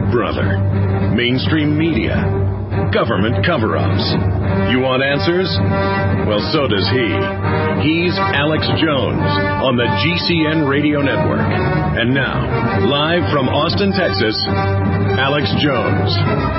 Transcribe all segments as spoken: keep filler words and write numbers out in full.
brother. Mainstream media. Government cover-ups. You want answers? Well, so does he. He's Alex Jones on the G C N Radio Network. And now, live from Austin, Texas, Alex Jones.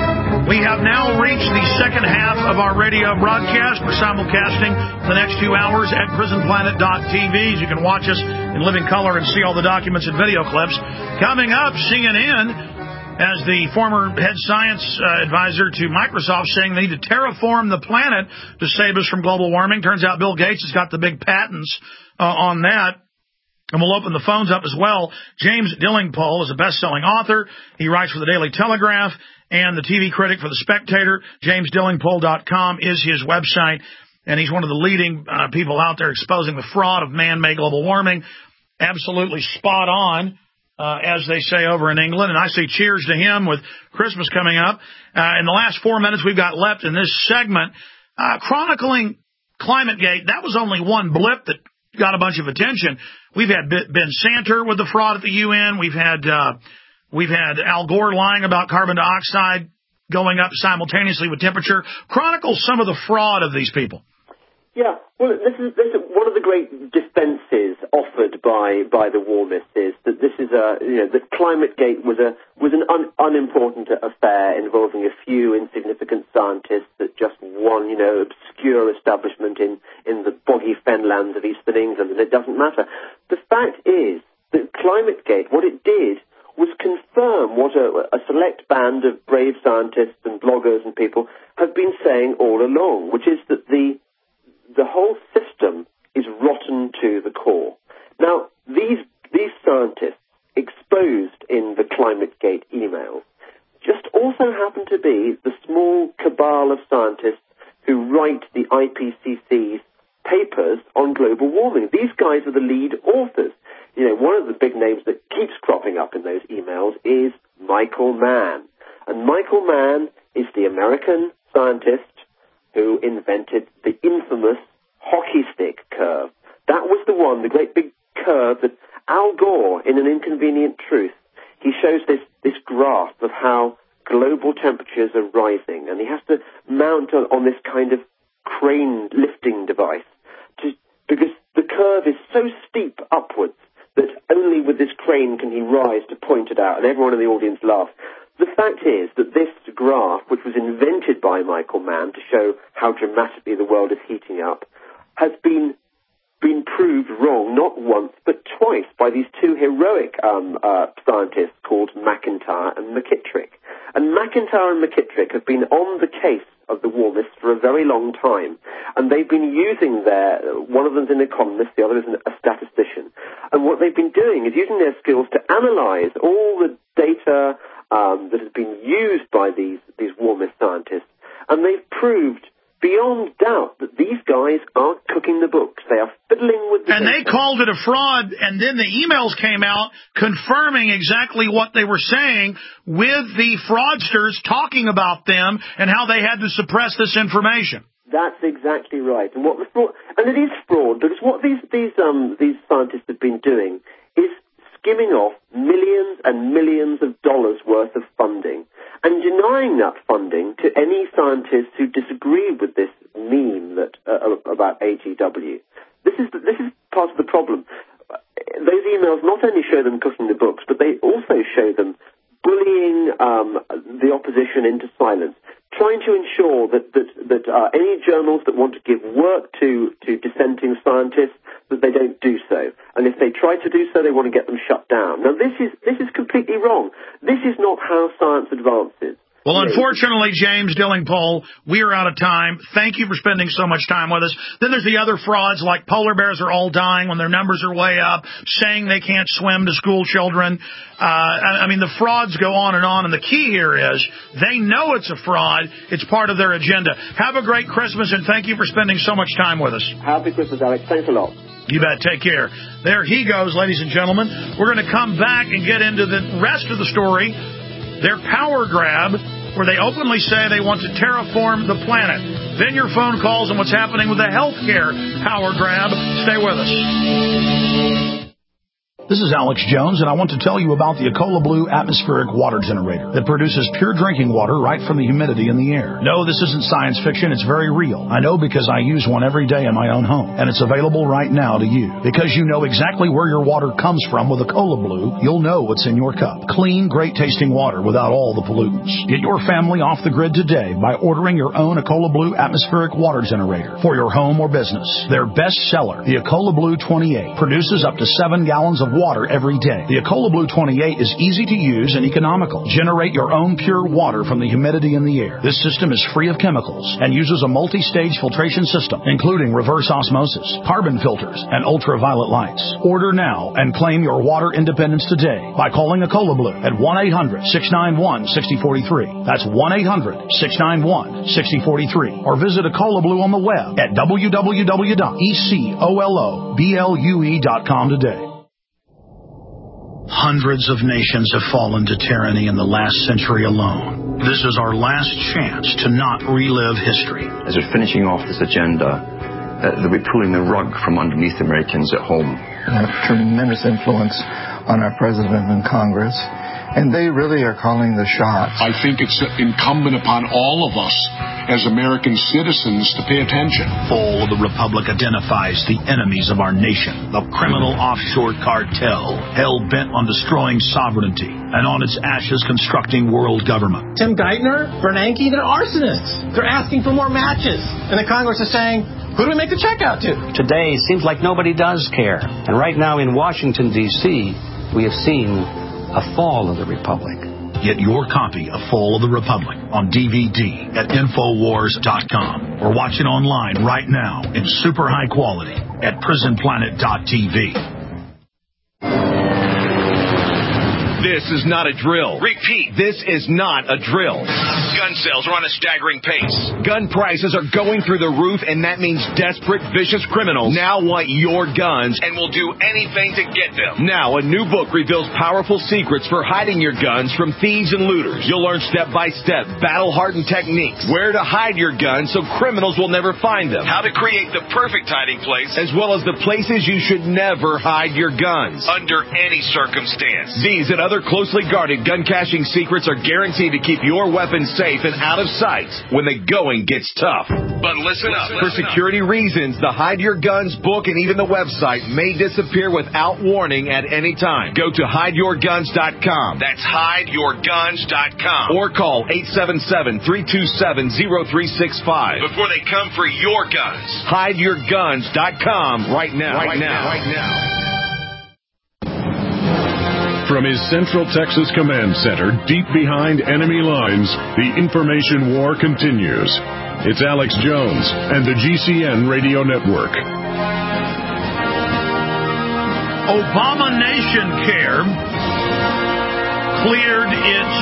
We have now reached the second half of our radio broadcast. We're simulcasting the next two hours at prison planet dot t v. You can watch us in living color and see all the documents and video clips. Coming up, C N N, as the former head science uh, advisor to Microsoft, saying they need to terraform the planet to save us from global warming. Turns out Bill Gates has got the big patents uh, on that. And we'll open the phones up as well. James Dillingpole is a best-selling author. He writes for the Daily Telegraph and the T V critic for The Spectator. james dillingpole dot com is his website, and he's one of the leading uh, people out there exposing the fraud of man-made global warming. Absolutely spot on. Uh, as they say over in England, and I say cheers to him with Christmas coming up. Uh, in the last four minutes we've got left in this segment, uh, chronicling ClimateGate, that was only one blip that got a bunch of attention. We've had Ben Santer with the fraud at the U N. We've had, uh, we've had Al Gore lying about carbon dioxide going up simultaneously with temperature. Chronicle some of the fraud of these people. Yeah, well, this is, this is one of the great defences offered by by the warmists is that this is a you know that ClimateGate was a was an un, unimportant affair involving a few insignificant scientists at just one you know obscure establishment in in the boggy fenlands of eastern England, and it doesn't matter. The fact is that ClimateGate, what it did was confirm what a, a select band of brave scientists and bloggers and people have been saying all along, which is that the The whole system is rotten to the core. Now, these these scientists exposed in the ClimateGate emails just also happen to be the small cabal of scientists who write the I P C C's papers on global warming. These guys are the lead authors. You know, one of the big names that keeps cropping up in those emails is Michael Mann. And Michael Mann is the American scientist who invented the infamous hockey stick curve. That was the one, the great big curve that Al Gore, in An Inconvenient Truth, he shows this, this graph of how global temperatures are rising, and he has to mount on, on this kind of crane lifting device to, because the curve is so steep upwards that only with this crane can he rise to point it out, and everyone in the audience laughs. The fact is that this graph, which was invented by Michael Mann to show how dramatically the world is heating up, has been been proved wrong not once but twice by these two heroic um, uh, scientists called McIntyre and McKittrick. And McIntyre and McKittrick have been on the case of the warmists for a very long time, and they've been using their, one of them's an economist, the other is a statistician, and what they've been doing is using their skills to analyze all the data Um, that has been used by these, these warmist scientists, and they've proved beyond doubt that these guys are cooking the books. They are fiddling with the And data. they called it a fraud, and then the emails came out confirming exactly what they were saying with the fraudsters talking about them and how they had to suppress this information. That's exactly right. And what the fraud, and it is fraud, because what these, these, um, these scientists have been doing is skimming off millions and millions of dollars worth of funding and denying that funding to any scientists who disagree with this meme that uh, about A G W. This is this is part of the problem. Those emails not only show them cooking the books, but they also show them bullying um, the opposition into silence, trying to ensure that that, that uh, any journals that want to give work to, to dissenting scientists, that they don't do so. And if they try to do so, they want to get them shut down. Now, this is this is completely wrong. This is not how science advances. Well, unfortunately, James Dillingpole, we are out of time. Thank you for spending so much time with us. Then there's the other frauds, like polar bears are all dying when their numbers are way up, saying they can't swim to school children. Uh, I mean, the frauds go on and on, and the key here is they know it's a fraud. It's part of their agenda. Have a great Christmas, and thank you for spending so much time with us. Happy Christmas, Alex. Thanks a lot. You bet. Take care. There he goes, ladies and gentlemen. We're going to come back and get into the rest of the story, their power grab, where they openly say they want to terraform the planet. Then your phone calls and what's happening with the healthcare power grab. Stay with us. This is Alex Jones, and I want to tell you about the Ecola Blue atmospheric water generator that produces pure drinking water right from the humidity in the air. No, this isn't science fiction. It's very real. I know because I use one every day in my own home, and it's available right now to you. Because you know exactly where your water comes from with Ecola Blue, you'll know what's in your cup. Clean, great-tasting water without all the pollutants. Get your family off the grid today by ordering your own Ecola Blue atmospheric water generator for your home or business. Their best seller, the Ecola Blue twenty-eight, produces up to seven gallons of water every day. The Ecola Blue twenty-eight is easy to use and economical. Generate your own pure water from the humidity in the air. This system is free of chemicals and uses a multi-stage filtration system, including reverse osmosis, carbon filters, and ultraviolet lights. Order now and claim your water independence today by calling Ecola Blue at one eight hundred, six nine one, six zero four three. That's one eight hundred, six nine one, six zero four three. Or visit Ecola Blue on the web at w w w dot ecola blue dot com today. Hundreds of nations have fallen to tyranny in the last century alone. This is our last chance to not relive history. As we're finishing off this agenda, uh, they'll be pulling the rug from underneath Americans at home. They have tremendous influence on our president and Congress, and they really are calling the shots. I think it's incumbent upon all of us as American citizens to pay attention. Fall of the Republic identifies the enemies of our nation, the criminal offshore cartel, hell-bent on destroying sovereignty, and on its ashes constructing world government. Tim Geithner, Bernanke, they're arsonists. They're asking for more matches. And the Congress is saying, who do we make the check out to? Today, it seems like nobody does care. And right now in Washington, D C, we have seen a fall of the Republic. Get your copy of Fall of the Republic on D V D at Infowars dot com or watch it online right now in super high quality at Prison Planet dot T V. This is not a drill. Repeat, this is not a drill. Gun sales are on a staggering pace. Gun prices are going through the roof, and that means desperate, vicious criminals now want your guns and will do anything to get them. Now, a new book reveals powerful secrets for hiding your guns from thieves and looters. You'll learn step-by-step, battle-hardened techniques, where to hide your guns so criminals will never find them, how to create the perfect hiding place, as well as the places you should never hide your guns, under any circumstance. These and other closely guarded gun caching secrets are guaranteed to keep your weapons safe and out of sight when the going gets tough. But listen up. For security reasons, the Hide Your Guns book and even the website may disappear without warning at any time. Go to hide your guns dot com. That's hide your guns dot com. Or call eight seven seven, three two seven, zero three six five before they come for your guns. hide your guns dot com right now. Right, right now. now. Right now. From his Central Texas Command Center, deep behind enemy lines, the information war continues. It's Alex Jones and the G C N Radio Network. Obama Nation Care cleared its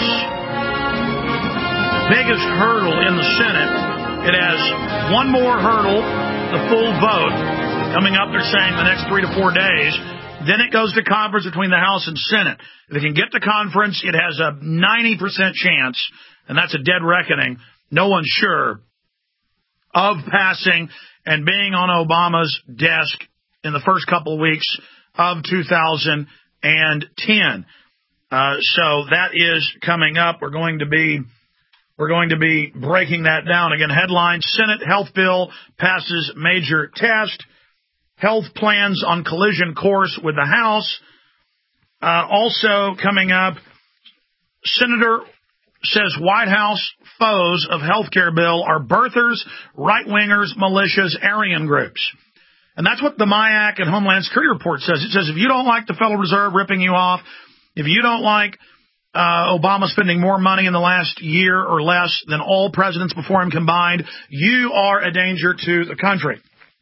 biggest hurdle in the Senate. It has one more hurdle, the full vote, coming up, they're saying, the next three to four days. Then it goes to conference between the House and Senate. If it can get to conference, it has a ninety percent chance, and that's a dead reckoning, no one's sure, of passing and being on Obama's desk in the first couple of weeks of two thousand ten. Uh, so that is coming up. We're going to be we're going to be breaking that down. Again, headline, Senate health bill passes major test. Health plans on collision course with the House. Uh, also coming up, Senator says White House foes of health care bill are birthers, right-wingers, militias, Aryan groups. And that's what the MIAC and Homeland Security report says. It says if you don't like the Federal Reserve ripping you off, if you don't like uh, Obama spending more money in the last year or less than all presidents before him combined, you are a danger to the country.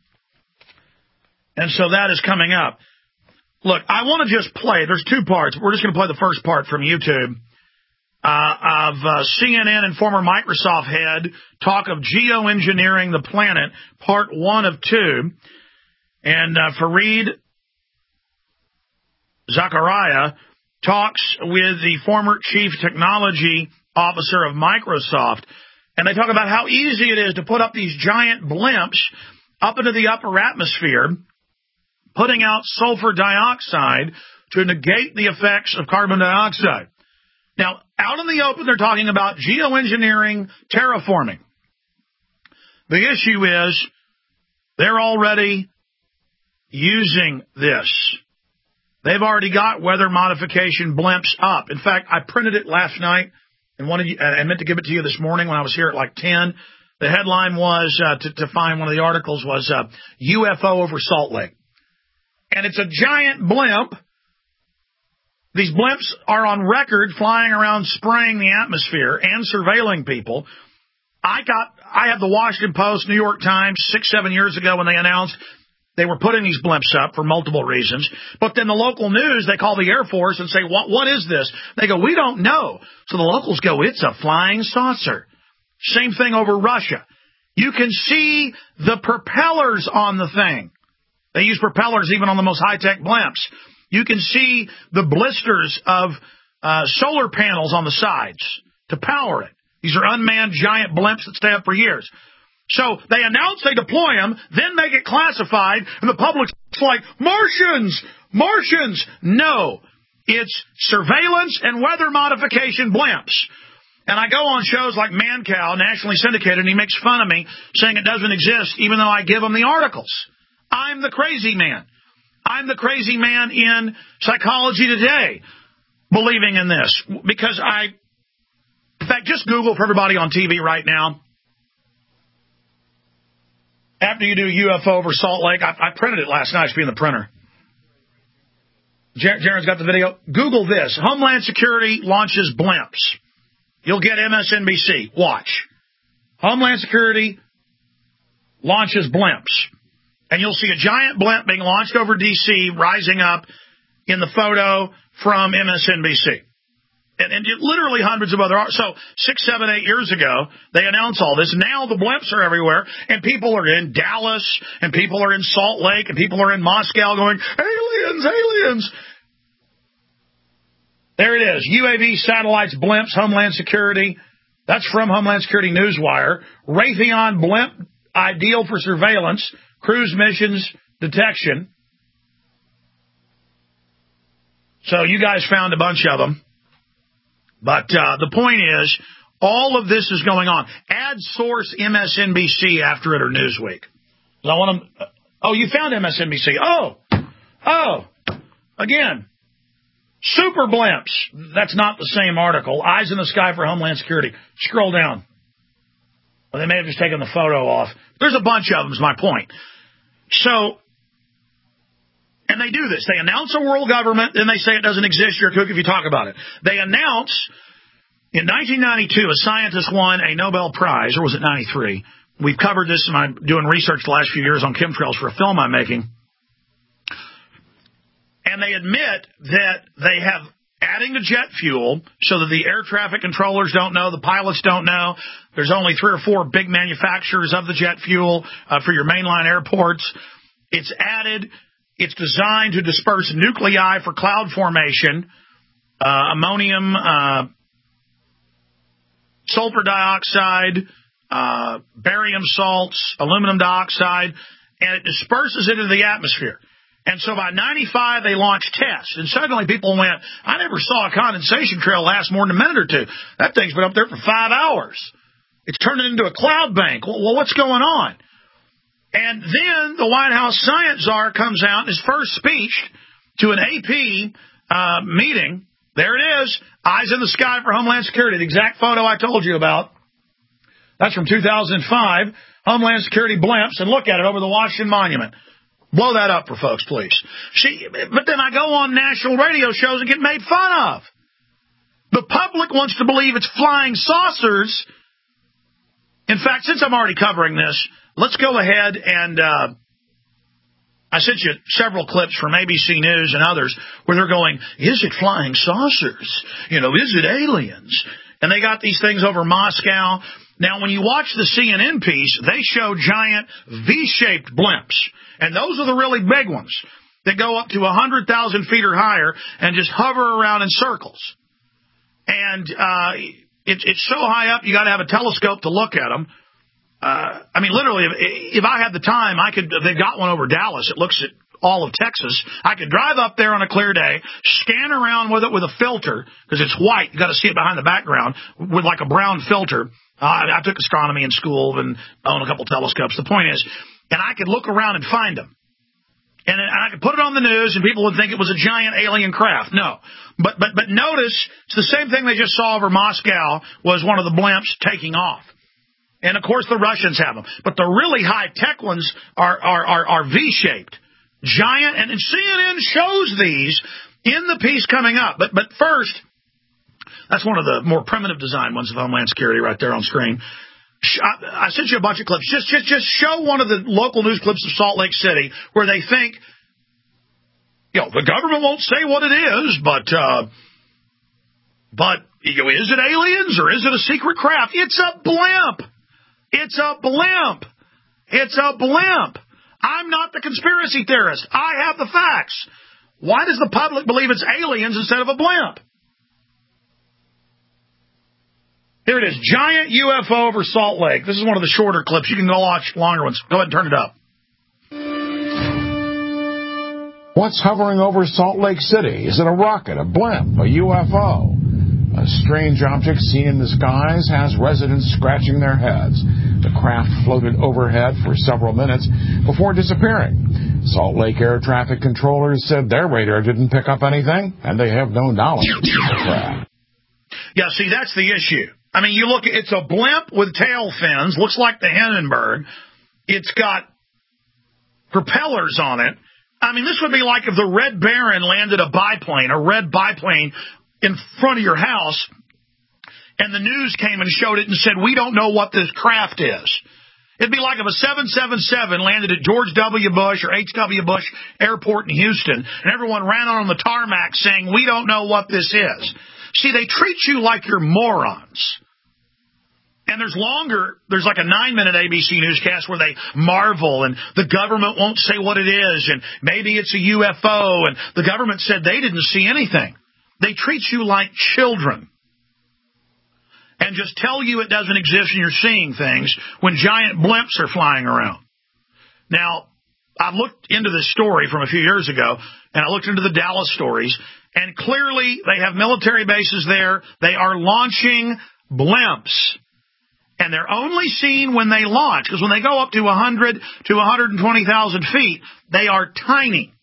And so that is coming up. Look, I want to just play. There's two parts. We're just going to play the first part from YouTube uh, of uh, C N N and former Microsoft head talk of geoengineering the planet, part one of two. And uh, Fareed Zakaria talks with the former chief technology officer of Microsoft. And they talk about how easy it is to put up these giant blimps up into the upper atmosphere, putting out sulfur dioxide to negate the effects of carbon dioxide. Now, out in the open, they're talking about geoengineering, terraforming. The issue is they're already using this. They've already got weather modification blimps up. In fact, I printed it last night and wanted you, I meant to give it to you this morning when I was here at like ten. The headline was, uh, to, to find one of the articles was uh, U F O over Salt Lake. And it's a giant blimp. These blimps are on record flying around spraying the atmosphere and surveilling people. I got, I had the Washington Post, New York Times, six, seven years ago when they announced they were putting these blimps up for multiple reasons. But then the local news, they call the Air Force and say, what, what is this? They go, we don't know. So the locals go, it's a flying saucer. Same thing over Russia. You can see the propellers on the thing. They use propellers even on the most high-tech blimps. You can see the blisters of uh, solar panels on the sides to power it. These are unmanned giant blimps that stay up for years. So they announce they deploy them, then make it classified, and the public's like, Martians! Martians! No. It's surveillance and weather modification blimps. And I go on shows like Mancow, nationally syndicated, and he makes fun of me, saying it doesn't exist, even though I give him the articles. I'm the crazy man. I'm the crazy man in Psychology Today, believing in this. Because I, in fact, just Google for everybody on T V right now. After you do U F O over Salt Lake, I, I printed it last night. It should be in the printer. Jar- Jaren's got the video. Google this. Homeland Security launches blimps. You'll get M S N B C. Watch. Homeland Security launches blimps. And you'll see a giant blimp being launched over D C rising up in the photo from M S N B C. And, and literally hundreds of other... So six, seven, eight years ago, they announced all this. Now the blimps are everywhere, and people are in Dallas, and people are in Salt Lake, and people are in Moscow going, aliens, aliens. There it is. U A V, satellites, blimps, Homeland Security. That's from Homeland Security Newswire. Raytheon blimp, ideal for surveillance, cruise missions, detection. So you guys found a bunch of them. But uh, the point is, all of this is going on. Add source M S N B C after it or Newsweek. I want them. Oh, you found M S N B C. Oh, oh, again, super blimps. That's not the same article. Eyes in the sky for Homeland Security. Scroll down. Well, they may have just taken the photo off. There's a bunch of them, is my point. So, and they do this. They announce a world government, then they say it doesn't exist. You're a kook if you talk about it. They announce, in nineteen ninety-two, a scientist won a Nobel Prize, or was it ninety-three? We've covered this, and I'm doing research the last few years on chemtrails for a film I'm making. And they admit that they have adding to jet fuel so that the air traffic controllers don't know, the pilots don't know. There's only three or four big manufacturers of the jet fuel uh, for your mainline airports. It's added. It's designed to disperse nuclei for cloud formation, uh, ammonium, uh, sulfur dioxide, uh, barium salts, aluminum dioxide, and it disperses it into the atmosphere. And so by ninety-five, they launched tests. And suddenly people went, I never saw a condensation trail last more than a minute or two. That thing's been up there for five hours. It's turning into a cloud bank. Well, what's going on? And then the White House science czar comes out in his first speech to an A P uh, meeting. There it is. Eyes in the sky for Homeland Security. The exact photo I told you about. That's from two thousand five. Homeland Security blimps. And look at it over the Washington Monument. Blow that up for folks, please. See, but then I go on national radio shows and get made fun of. The public wants to believe it's flying saucers. In fact, since I'm already covering this, let's go ahead and uh, I sent you several clips from A B C News and others where they're going, is it flying saucers? You know, is it aliens? And they got these things over Moscow. Now, when you watch the C N N piece, they show giant V-shaped blimps. And those are the really big ones that go up to one hundred thousand feet or higher and just hover around in circles. And uh, it, it's so high up, you got to have a telescope to look at them. Uh, I mean, literally, if, if I had the time, I could. They've got one over Dallas. It looks at all of Texas. I could drive up there on a clear day, scan around with it with a filter, because it's white. You got to see it behind the background, with like a brown filter. Uh, I took astronomy in school and own a couple telescopes. The point is, and I could look around and find them. And I could put it on the news, and people would think it was a giant alien craft. No. But but but notice, it's the same thing they just saw over Moscow was one of the blimps taking off. And, of course, the Russians have them. But the really high-tech ones are are are, are V-shaped, giant. And, and C N N shows these in the piece coming up. But but first, that's one of the more primitive design ones of Homeland Security right there on screen. I sent you a bunch of clips. Just, just, just show one of the local news clips of Salt Lake City where they think, you know, the government won't say what it is, but, uh, but you know, is it aliens or is it a secret craft? It's a blimp. It's a blimp. It's a blimp. I'm not the conspiracy theorist. I have the facts. Why does the public believe it's aliens instead of a blimp? Here it is, giant U F O over Salt Lake. This is one of the shorter clips. You can go watch longer ones. Go ahead and turn it up. What's hovering over Salt Lake City? Is it a rocket, a blimp, a U F O? A strange object seen in the skies has residents scratching their heads. The craft floated overhead for several minutes before disappearing. Salt Lake air traffic controllers said their radar didn't pick up anything, and they have no knowledge of the craft. Yeah, see, that's the issue. I mean, you look, it's a blimp with tail fins, looks like the Hindenburg. It's got propellers on it. I mean, this would be like if the Red Baron landed a biplane, a red biplane in front of your house, and the news came and showed it and said, we don't know what this craft is. It'd be like if a seven seven seven landed at George W. Bush or H W. Bush Airport in Houston, and everyone ran out on the tarmac saying, we don't know what this is. See, they treat you like you're morons. And there's longer, there's like a nine-minute A B C newscast where they marvel, and the government won't say what it is, and maybe it's a U F O, and the government said they didn't see anything. They treat you like children and just tell you it doesn't exist and you're seeing things when giant blimps are flying around. Now, I've looked into this story from a few years ago, and I looked into the Dallas stories, and clearly they have military bases there. They are launching blimps. And they're only seen when they launch, because when they go up to one hundred to one hundred twenty thousand feet, they are tiny.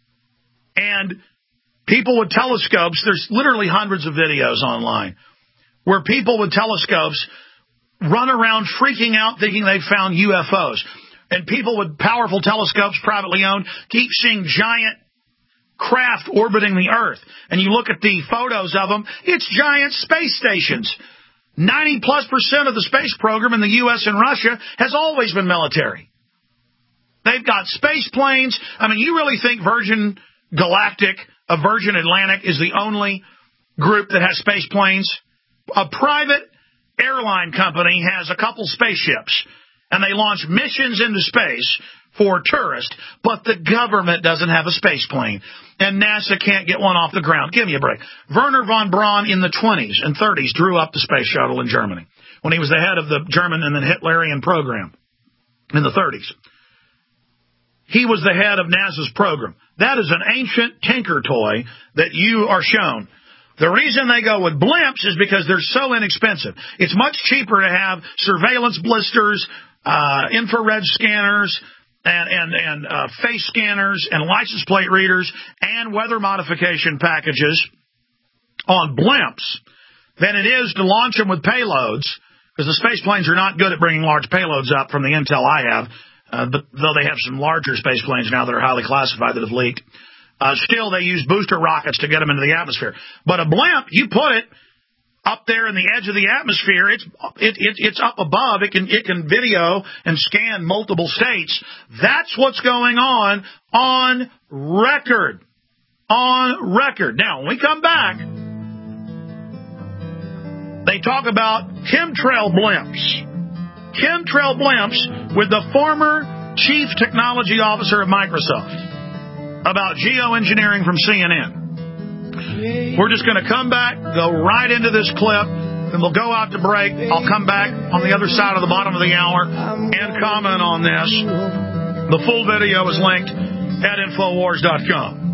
And people with telescopes, there's literally hundreds of videos online, where people with telescopes run around freaking out thinking they've found U F Os. And people with powerful telescopes, privately owned, keep seeing giant craft orbiting the Earth. And you look at the photos of them, it's giant space stations. ninety plus percent of the space program in the U S and Russia has always been military. They've got space planes. I mean, you really think Virgin Galactic, a Virgin Atlantic, is the only group that has space planes? A private airline company has a couple spaceships, and they launch missions into space for tourists, but the government doesn't have a space plane, and NASA can't get one off the ground. Give me a break. Werner von Braun in the twenties and thirties drew up the space shuttle in Germany when he was the head of the German and then Hitlerian program in the thirties. He was the head of NASA's program. That is an ancient tinker toy that you are shown. The reason they go with blimps is because they're so inexpensive. It's much cheaper to have surveillance blisters, uh, infrared scanners, and, and, and uh, face scanners and license plate readers and weather modification packages on blimps than it is to launch them with payloads, because the space planes are not good at bringing large payloads up from the intel I have, uh, but though they have some larger space planes now that are highly classified that have leaked. Uh, still, they use booster rockets to get them into the atmosphere. But a blimp, you put it up there in the edge of the atmosphere, it's it, it, it's up above. It can it can video and scan multiple states. That's what's going on on record. On record. Now, when we come back, they talk about chemtrail blimps. Chemtrail blimps with the former chief technology officer of Microsoft about geoengineering from C N N. We're just going to come back, go right into this clip, and we'll go out to break. I'll come back on the other side of the bottom of the hour and comment on this. The full video is linked at Infowars dot com.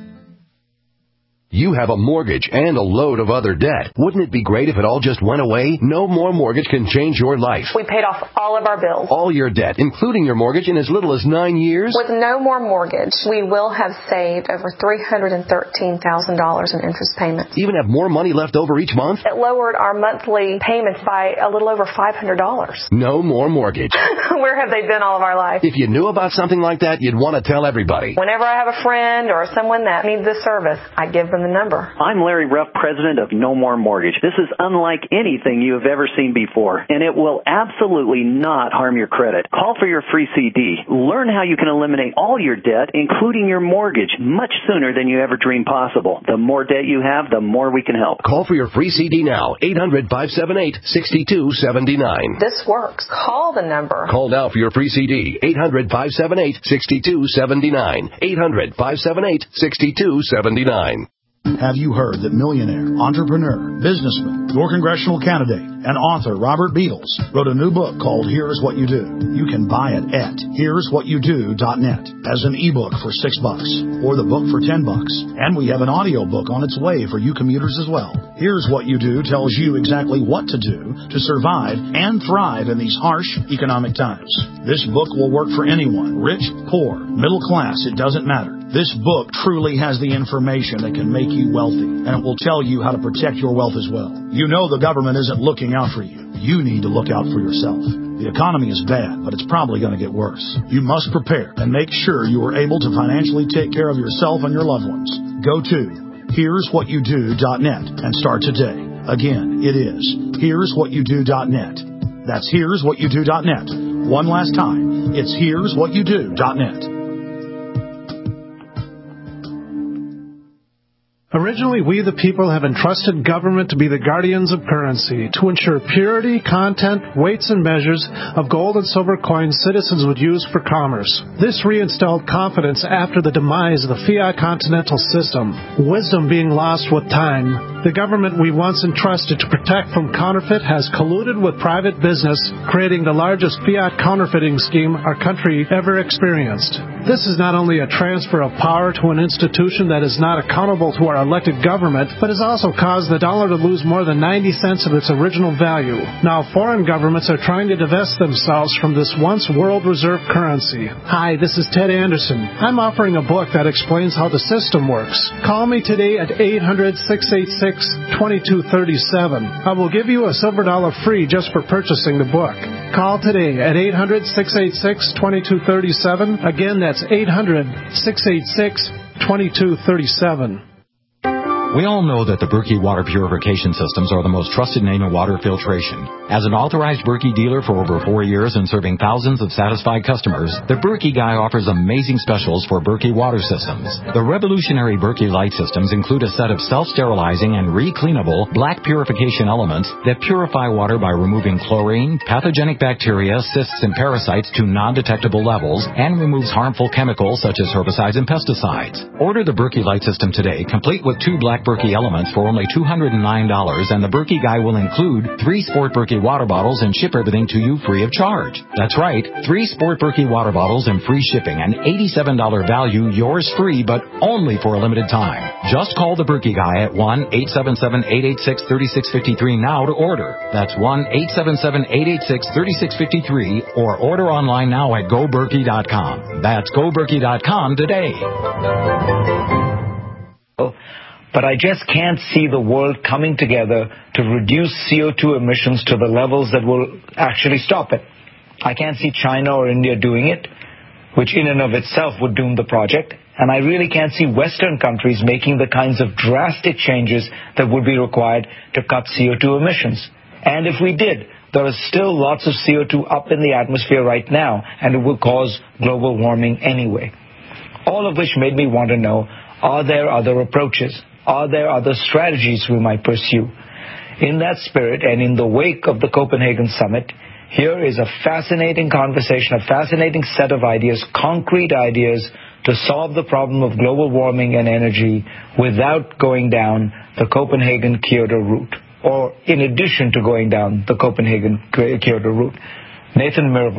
You have a mortgage and a load of other debt. Wouldn't it be great if it all just went away? No More Mortgage can change your life. We paid off all of our bills. All your debt, including your mortgage, in as little as nine years? With No More Mortgage, we will have saved over three hundred thirteen thousand dollars in interest payments. Even have more money left over each month? It lowered our monthly payments by a little over five hundred dollars. No More Mortgage. Where have they been all of our life? If you knew about something like that, you'd want to tell everybody. Whenever I have a friend or someone that needs this service, I give them the number. I'm Larry Ruff, president of No More Mortgage. This is unlike anything you have ever seen before, and it will absolutely not harm your credit. Call for your free C D. Learn how you can eliminate all your debt, including your mortgage, much sooner than you ever dreamed possible. The more debt you have, the more we can help. Call for your free C D now, eight hundred, five seven eight, six two seven nine. This works. Call the number. Call now for your free C D, eight hundred, five seven eight, six two seven nine, eight hundred, five seven eight, six two seven nine. Have you heard that millionaire, entrepreneur, businessman, your congressional candidate, and author Robert Beatles wrote a new book called Here's What You Do? You can buy it at here's what you do dot net as an ebook for six bucks or the book for ten bucks. And we have an audio book on its way for you commuters as well. Here's What You Do tells you exactly what to do to survive and thrive in these harsh economic times. This book will work for anyone, rich, poor, middle class, it doesn't matter. This book truly has the information that can make you wealthy, and it will tell you how to protect your wealth as well. You know the government isn't looking out for you. You need to look out for yourself. The economy is bad, but it's probably going to get worse. You must prepare and make sure you are able to financially take care of yourself and your loved ones. Go to here's what you do dot net and start today. Again, it is here's what you do dot net. That's here's what you do dot net. One last time, it's here's what you do dot net. Originally, we the people have entrusted government to be the guardians of currency, to ensure purity, content, weights, and measures of gold and silver coins citizens would use for commerce. This reinstalled confidence after the demise of the fiat continental system, wisdom being lost with time. The government we once entrusted to protect from counterfeit has colluded with private business, creating the largest fiat counterfeiting scheme our country ever experienced. This is not only a transfer of power to an institution that is not accountable to our elected government, but has also caused the dollar to lose more than ninety cents of its original value. Now foreign governments are trying to divest themselves from this once world reserve currency. Hi, this is Ted Anderson. I'm offering a book that explains how the system works. Call me today at eight hundred, six eight six, two two three seven. I will give you a silver dollar free just for purchasing the book. Call today at eight hundred, six eight six, two two three seven. Again, that's eight hundred, six eight six, two two three seven. We all know that the Berkey water purification systems are the most trusted name in water filtration. As an authorized Berkey dealer for over four years and serving thousands of satisfied customers, the Berkey Guy offers amazing specials for Berkey water systems. The revolutionary Berkey Light systems include a set of self-sterilizing and re-cleanable black purification elements that purify water by removing chlorine, pathogenic bacteria, cysts, and parasites to non-detectable levels and removes harmful chemicals such as herbicides and pesticides. Order the Berkey Light system today, complete with two black Berkey elements for only two hundred nine dollars, and the Berkey Guy will include three Sport Berkey water bottles and ship everything to you free of charge. That's right, three Sport Berkey water bottles and free shipping, an eighty-seven dollars value, yours free, but only for a limited time. Just call the Berkey Guy at one eight seven seven, eight eight six, three six five three now to order. That's one eight seven seven, eight eight six, three six five three, or order online now at go berkey dot com. That's go berkey dot com today. But I just can't see the world coming together to reduce C O two emissions to the levels that will actually stop it. I can't see China or India doing it, which in and of itself would doom the project. And I really can't see Western countries making the kinds of drastic changes that would be required to cut C O two emissions. And if we did, there is still lots of C O two up in the atmosphere right now, and it will cause global warming anyway. All of which made me want to know, are there other approaches? Are there other strategies we might pursue? In that spirit, and in the wake of the Copenhagen summit, here is a fascinating conversation, a fascinating set of ideas, concrete ideas to solve the problem of global warming and energy without going down the Copenhagen-Kyoto route, or in addition to going down the Copenhagen-Kyoto route. Nathan Myhrvold,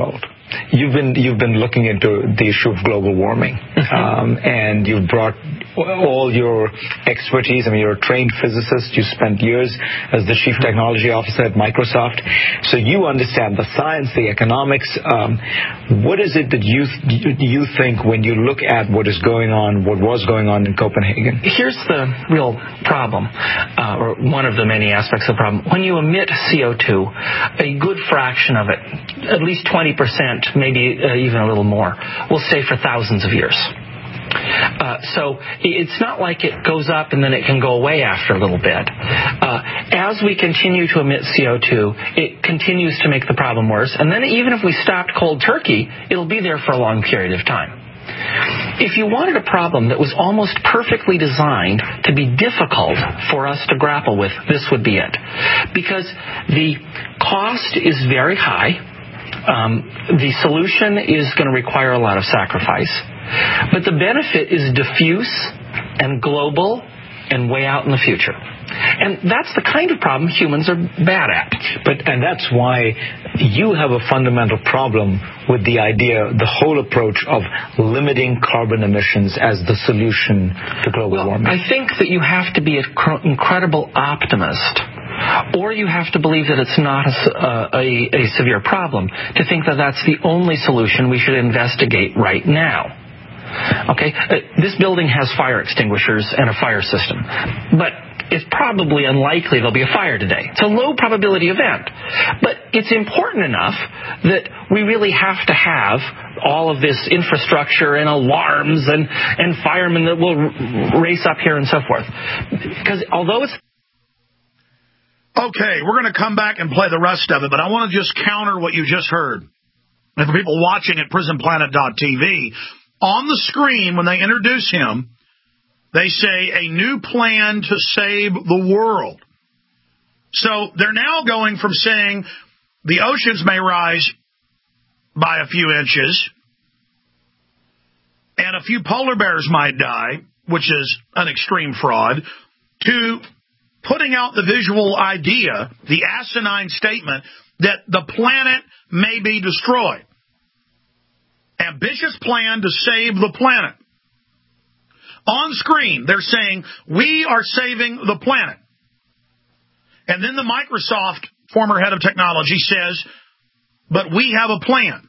you've been you've been looking into the issue of global warming, um, and you've brought all your expertise. I mean, you're a trained physicist. You spent years as the chief technology officer at Microsoft, so you understand the science, the economics. Um, what is it that you you think when you look at what is going on, what was going on in Copenhagen? Here's the real problem, uh, or one of the many aspects of the problem. When you emit C O two, a good fraction of it, at least twenty percent, maybe uh, even a little more, will stay for thousands of years. Uh, so it's not like it goes up and then it can go away after a little bit. Uh, as we continue to emit C O two, it continues to make the problem worse. And then even if we stopped cold turkey, it'll be there for a long period of time. If you wanted a problem that was almost perfectly designed to be difficult for us to grapple with, this would be it. Because the cost is very high. Um, the solution is going to require a lot of sacrifice. But the benefit is diffuse and global and way out in the future. And that's the kind of problem humans are bad at. But and that's why you have a fundamental problem with the idea, the whole approach of limiting carbon emissions as the solution to global well, warming. I think that you have to be an incredible optimist, or you have to believe that it's not a, uh, a, a severe problem to think that that's the only solution we should investigate right now. Okay, uh, this building has fire extinguishers and a fire system, but it's probably unlikely there'll be a fire today. It's a low probability event, but it's important enough that we really have to have all of this infrastructure and alarms and, and firemen that will r- race up here and so forth. Because although it's... Okay, we're going to come back and play the rest of it, but I want to just counter what you just heard. And for people watching at prison planet dot t v, on the screen, when they introduce him, they say a new plan to save the world. So they're now going from saying the oceans may rise by a few inches and a few polar bears might die, which is an extreme fraud, to putting out the visual idea, the asinine statement, that the planet may be destroyed. Ambitious plan to save the planet. On screen, they're saying, we are saving the planet. And then the Microsoft former head of technology says, but we have a plan.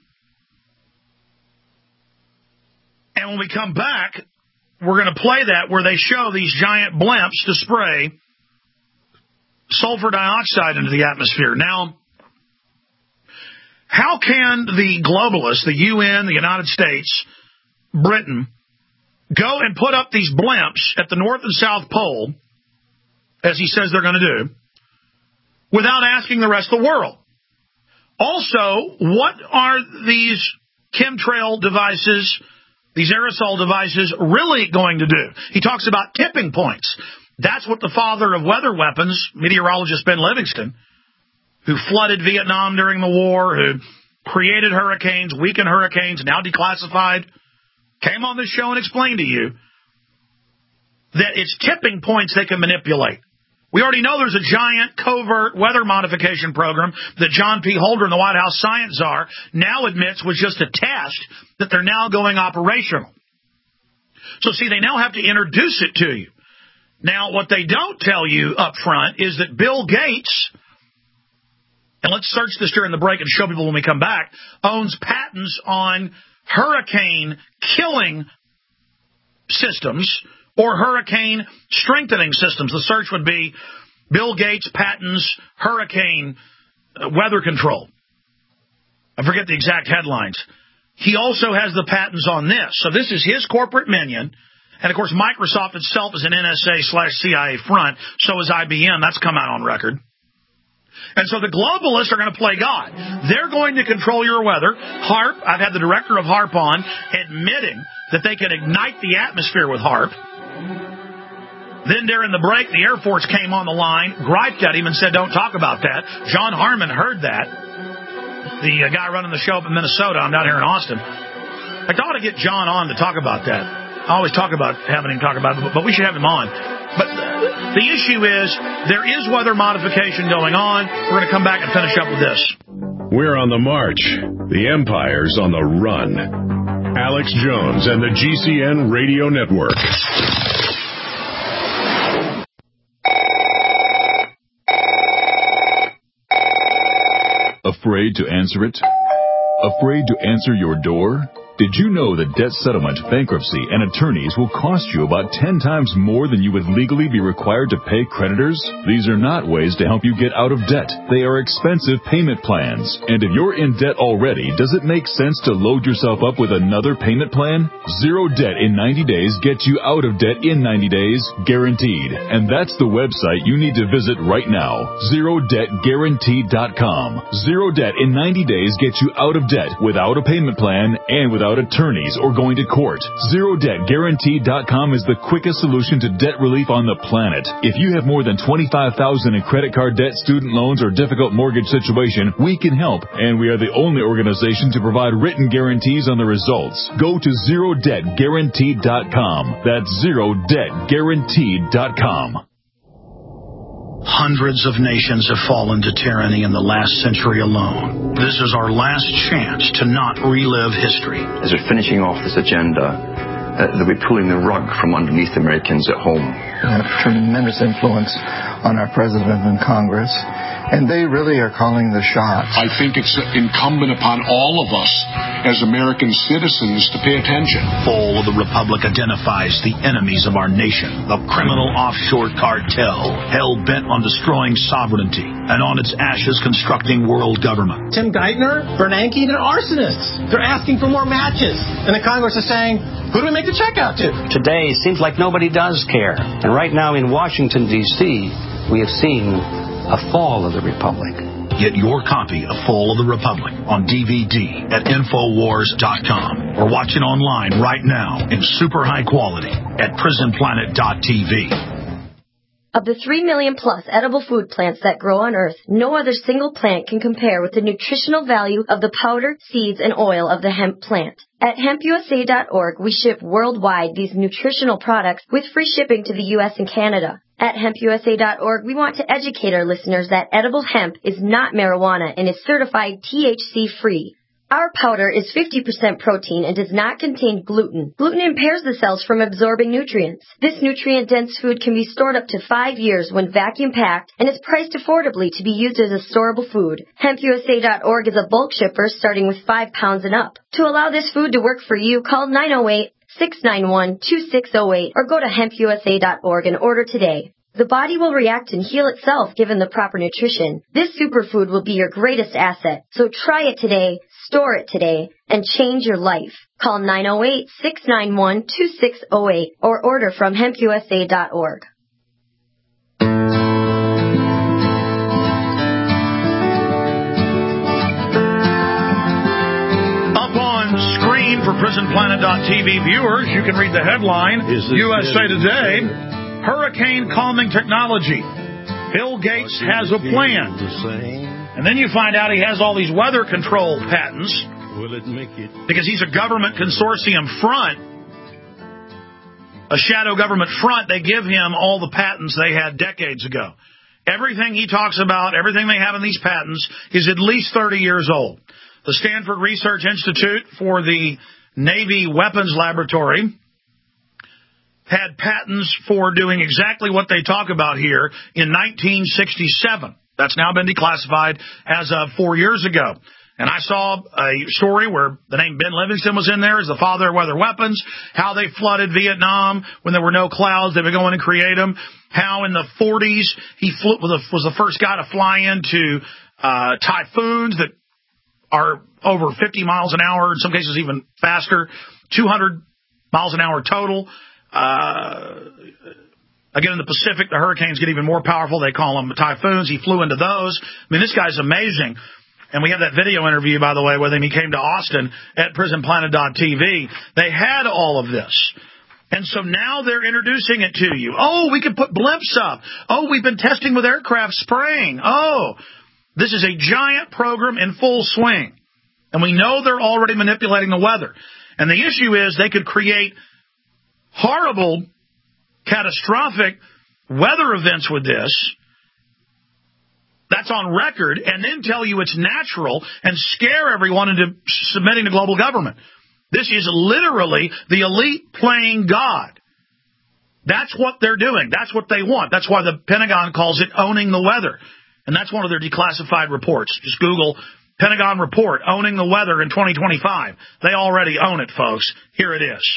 And when we come back, we're going to play that where they show these giant blimps to spray sulfur dioxide into the atmosphere. Now, how can the globalists, the U N, the United States, Britain, go and put up these blimps at the North and South Pole, as he says they're going to do, without asking the rest of the world? Also, what are these chemtrail devices, these aerosol devices, really going to do? He talks about tipping points. That's what the father of weather weapons, meteorologist Ben Livingston, who flooded Vietnam during the war, who created hurricanes, weakened hurricanes, now declassified, came on this show and explained to you that it's tipping points they can manipulate. We already know there's a giant covert weather modification program that John P. Holder, the White House science czar, now admits was just a test that they're now going operational. So, see, they now have to introduce it to you. Now, what they don't tell you up front is that Bill Gates, and let's search this during the break and show people when we come back, owns patents on hurricane killing systems or hurricane strengthening systems. The search would be Bill Gates patents hurricane weather control. I forget the exact headlines. He also has the patents on this. So this is his corporate minion. And, of course, Microsoft itself is an N S A slash C I A front. So is I B M. That's come out on record. And so the globalists are going to play God. They're going to control your weather. HAARP, I've had the director of HAARP on admitting that they can ignite the atmosphere with HAARP. Then during the break, the Air Force came on the line, griped at him and said, don't talk about that. John Harmon heard that. The uh, guy running the show up in Minnesota. I'm down here in Austin. I ought to get John on to talk about that. I always talk about having him talk about it, but we should have him on. But the issue is there is weather modification going on. We're going to come back and finish up with this. We're on the march. The empire's on the run. Alex Jones and the G C N Radio Network. Afraid to answer it? Afraid to answer your door? Did you know that debt settlement, bankruptcy, and attorneys will cost you about ten times more than you would legally be required to pay creditors? These are not ways to help you get out of debt. They are expensive payment plans. And if you're in debt already, does it make sense to load yourself up with another payment plan? Zero Debt in ninety days gets you out of debt in ninety days, guaranteed. And that's the website you need to visit right now, zero debt guaranteed dot com. Zero Debt in ninety days gets you out of debt without a payment plan and without attorneys or going to court. Zero Debt Guaranteed dot com is the quickest solution to debt relief on the planet. If you have more than twenty-five thousand dollars in credit card debt, student loans, or difficult mortgage situation, we can help, and we are the only organization to provide written guarantees on the results. Go to Zero Debt Guaranteed dot com. That's Zero Debt Guaranteed dot com. Hundreds of nations have fallen to tyranny in the last century alone. This is our last chance to not relive history. As we're finishing off this agenda, uh, that we're pulling the rug from underneath Americans at home. They have tremendous influence on our president and Congress, and they really are calling the shots. I think it's incumbent upon all of us as American citizens to pay attention. Fall of the Republic identifies the enemies of our nation, the criminal offshore cartel, hell-bent on destroying sovereignty, and on its ashes constructing world government. Tim Geithner, Bernanke, they're arsonists. They're asking for more matches. And the Congress is saying, who do we make the check out to? Today, it seems like nobody does care. And right now in Washington, D C, we have seen a fall of the Republic. Get your copy of Fall of the Republic on D V D at Infowars dot com or watch it online right now in super high quality at Prison Planet dot T V. Of the three million plus edible food plants that grow on Earth, no other single plant can compare with the nutritional value of the powder, seeds, and oil of the hemp plant. At hemp U S A dot org, we ship worldwide these nutritional products with free shipping to the U S and Canada. At hemp U S A dot org, we want to educate our listeners that edible hemp is not marijuana and is certified T H C-free. Our powder is fifty percent protein and does not contain gluten. Gluten impairs the cells from absorbing nutrients. This nutrient-dense food can be stored up to five years when vacuum-packed and is priced affordably to be used as a storable food. hemp U S A dot org is a bulk shipper starting with five pounds and up. To allow this food to work for you, call nine oh eight, six nine one, two six oh eight or go to hemp U S A dot org and order today. The body will react and heal itself given the proper nutrition. This superfood will be your greatest asset. So try it today, store it today, and change your life. Call nine oh eight, six nine one, two six oh eight or order from hemp U S A dot org. Up on screen for Prison Planet dot T V viewers, you can read the headline, U S A Today. Hurricane calming technology. Bill Gates has a plan. And then you find out he has all these weather control patents because he's a government consortium front, a shadow government front. They give him all the patents they had decades ago. Everything he talks about, everything they have in these patents is at least thirty years old. The Stanford Research Institute for the Navy Weapons Laboratory had patents for doing exactly what they talk about here in nineteen sixty-seven. That's now been declassified as of four years ago. And I saw a story where the name Ben Livingston was in there as the father of weather weapons, how they flooded Vietnam when there were no clouds. They would go in and create them. How in the forties he flew, was the first guy to fly into uh, typhoons that are over fifty miles an hour, in some cases even faster, two hundred miles an hour total. Uh, again, in the Pacific, the hurricanes get even more powerful. They call them typhoons. He flew into those. I mean, this guy's amazing. And we have that video interview, by the way, with him. He came to Austin at Prison Planet dot T V. They had all of this. And so now they're introducing it to you. Oh, we can put blimps up. Oh, we've been testing with aircraft spraying. Oh, this is a giant program in full swing. And we know they're already manipulating the weather. And the issue is they could create horrible, catastrophic weather events with this that's on record, and then tell you it's natural and scare everyone into submitting to global government. This is literally the elite playing God. That's what they're doing. That's what they want. That's why the Pentagon calls it owning the weather. And that's one of their declassified reports. Just Google Pentagon report, owning the weather in twenty twenty-five. They already own it, folks. Here it is.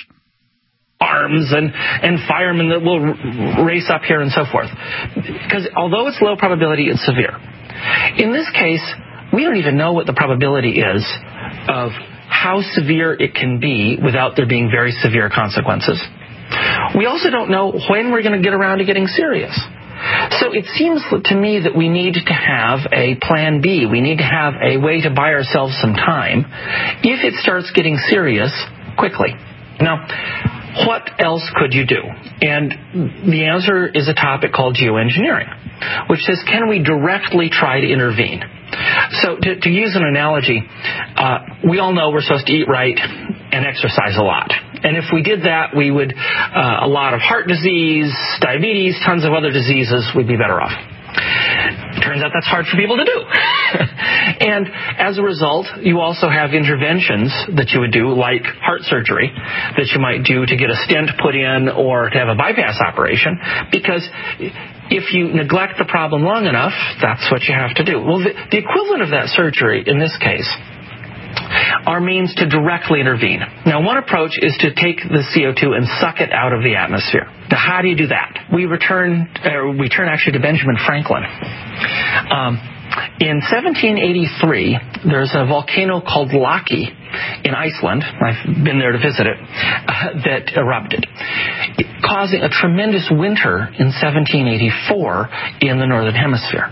Arms and, and firemen that will r- race up here and so forth. Because although it's low probability, it's severe. In this case, we don't even know what the probability is of how severe it can be without there being very severe consequences. We also don't know when we're going to get around to getting serious. So it seems to me that we need to have a plan B. We need to have a way to buy ourselves some time if it starts getting serious quickly. Now, what else could you do? And the answer is a topic called geoengineering, which says, can we directly try to intervene? So to, to use an analogy, uh, we all know we're supposed to eat right and exercise a lot. And if we did that, we would, uh, a lot of heart disease, diabetes, tons of other diseases, we'd be better off. Turns out that's hard for people to do. And as a result, you also have interventions that you would do, like heart surgery, that you might do to get a stent put in or to have a bypass operation, because if you neglect the problem long enough, that's what you have to do. Well, the, the equivalent of that surgery in this case are means to directly intervene. Now, one approach is to take the C O two and suck it out of the atmosphere. Now, how do you do that? We return, uh, we turn actually to Benjamin Franklin. Um, in seventeen eighty-three, there's a volcano called Laki in Iceland. I've been there to visit it, uh, that erupted, causing a tremendous winter in seventeen eighty-four in the northern hemisphere.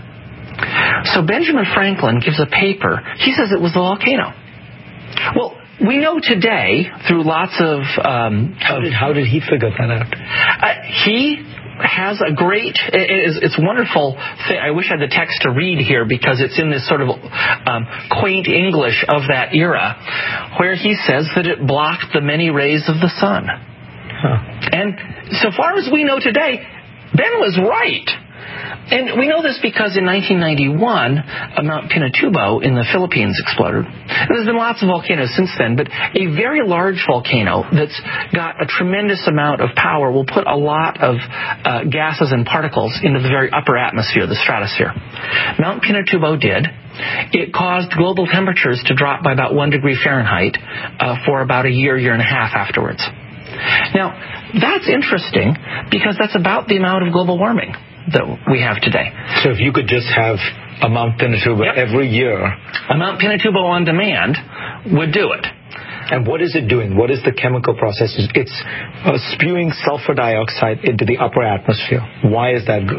So Benjamin Franklin gives a paper. He says it was the volcano. Well, we know today through lots of... Um, how, did, how did he figure that out? Uh, he has a great... It is, it's wonderful thing. I wish I had the text to read here because it's in this sort of um, quaint English of that era where he says that it blocked the many rays of the sun. Huh. And so far as we know today, Ben was right. And we know this because in nineteen ninety-one, Mount Pinatubo in the Philippines exploded. There's been lots of volcanoes since then, but a very large volcano that's got a tremendous amount of power will put a lot of uh, gases and particles into the very upper atmosphere, the stratosphere. Mount Pinatubo did. It caused global temperatures to drop by about one degree Fahrenheit uh, for about a year, year and a half afterwards. Now, that's interesting because that's about the amount of global warming that we have today. So if you could just have a Mount Pinatubo yep. every year. A Mount Pinatubo on demand would do it. And what is it doing? What is the chemical process? It's uh, spewing sulfur dioxide into the upper atmosphere. Why is that?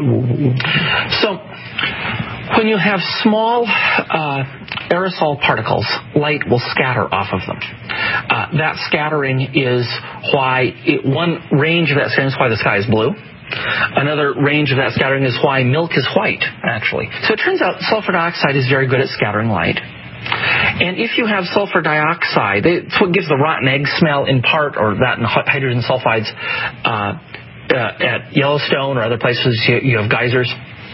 So when you have small uh, aerosol particles, light will scatter off of them. Uh, that scattering is why it, one range of that scattering is why the sky is blue. Another range of that scattering is why milk is white, actually. So it turns out sulfur dioxide is very good at scattering light. And if you have sulfur dioxide, it's what gives the rotten egg smell in part, or that and hydrogen sulfides uh, uh, at Yellowstone or other places you, you have geysers.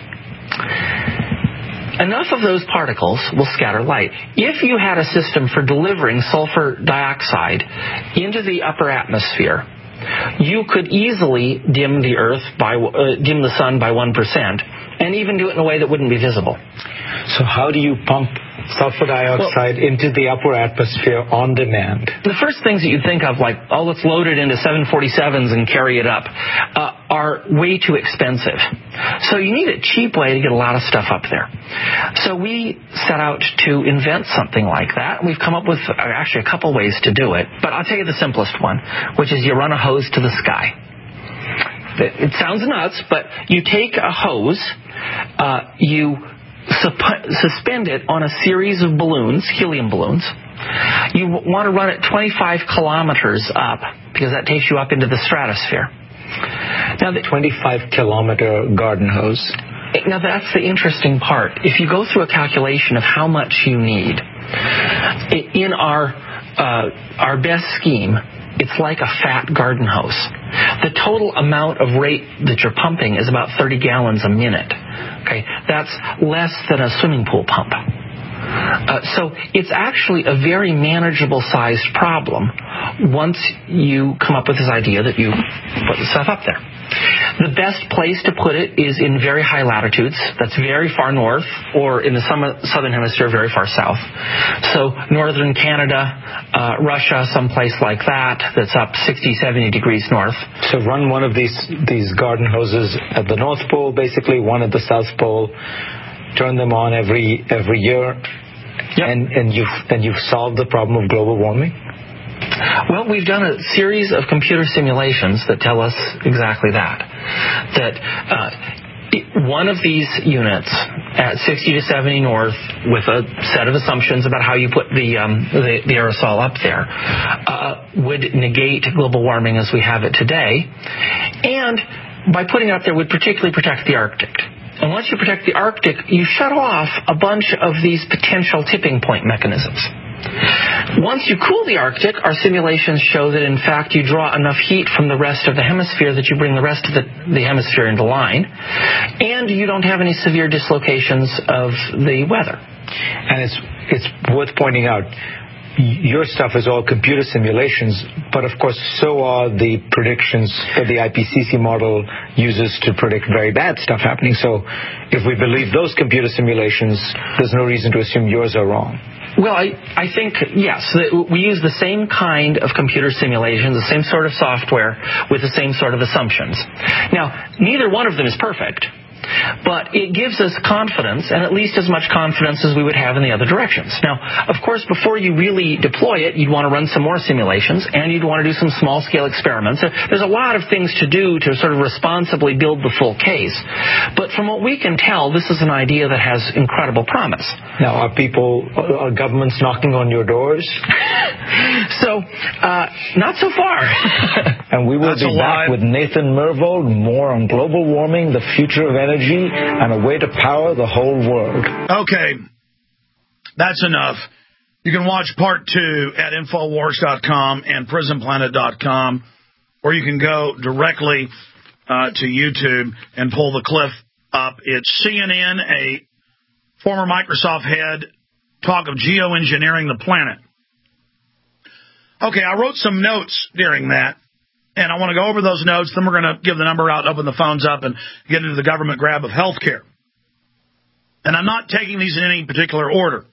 Enough of those particles will scatter light. If you had a system for delivering sulfur dioxide into the upper atmosphere, you could easily dim the Earth by uh, dim the sun by one percent, and even do it in a way that wouldn't be visible. So how do you pump sulfur dioxide well, into the upper atmosphere on demand? The first things that you think of, like, oh, let's load it into seven forty-sevens and carry it up, uh, are way too expensive. So you need a cheap way to get a lot of stuff up there. So we set out to invent something like that. We've come up with uh, actually a couple ways to do it, but I'll tell you the simplest one, which is you run a hose to the sky. It sounds nuts, but you take a hose, uh, you Sup- suspend it on a series of balloons, helium balloons. You w- want to run it twenty-five kilometers up because that takes you up into the stratosphere. Now, the twenty-five kilometer garden hose. Now, that's the interesting part. If you go through a calculation of how much you need, in our uh, our best scheme, it's like a fat garden hose. The total amount of rate that you're pumping is about thirty gallons a minute. Okay, that's less than a swimming pool pump. Uh, so it's actually a very manageable-sized problem once you come up with this idea that you put the stuff up there. The best place to put it is in very high latitudes. That's very far north, or in the southern hemisphere, very far south. So northern Canada, uh, Russia, someplace like that, that's up sixty, seventy degrees north. So run one of these these garden hoses at the North Pole, basically, one at the South Pole. Turn them on every every year, yep. and and you've and you've solved the problem of global warming. Well, we've done a series of computer simulations that tell us exactly that. That uh, one of these units at sixty to seventy north, with a set of assumptions about how you put the um, the, the aerosol up there, uh, would negate global warming as we have it today, and by putting it up there would particularly protect the Arctic. And once you protect the Arctic, you shut off a bunch of these potential tipping point mechanisms. Once you cool the Arctic, our simulations show that, in fact, you draw enough heat from the rest of the hemisphere that you bring the rest of the, the hemisphere into line, and you don't have any severe dislocations of the weather. And it's it's worth pointing out, your stuff is all computer simulations, but of course so are the predictions that the I P C C model uses to predict very bad stuff happening. So if we believe those computer simulations, there's no reason to assume yours are wrong. Well, I, I think, yes, we use the same kind of computer simulations, the same sort of software with the same sort of assumptions. Now, neither one of them is perfect, but it gives us confidence, and at least as much confidence as we would have in the other directions. Now, of course, before you really deploy it, you'd want to run some more simulations, and you'd want to do some small-scale experiments. There's a lot of things to do to sort of responsibly build the full case. But from what we can tell, this is an idea that has incredible promise. Now, are people, are governments knocking on your doors? so, uh, not so far. And we will That's be back with Nathan Myhrvold, more on global warming, the future of energy, and a way to power the whole world. Okay, that's enough. You can watch part two at Infowars dot com and Prison Planet dot com, or you can go directly uh, to YouTube and pull the clip up. It's C N N, a former Microsoft head, talk of geoengineering the planet. Okay, I wrote some notes during that. And I want to go over those notes. Then we're going to give the number out, open the phones up, and get into the government grab of health care. And I'm not taking these in any particular order.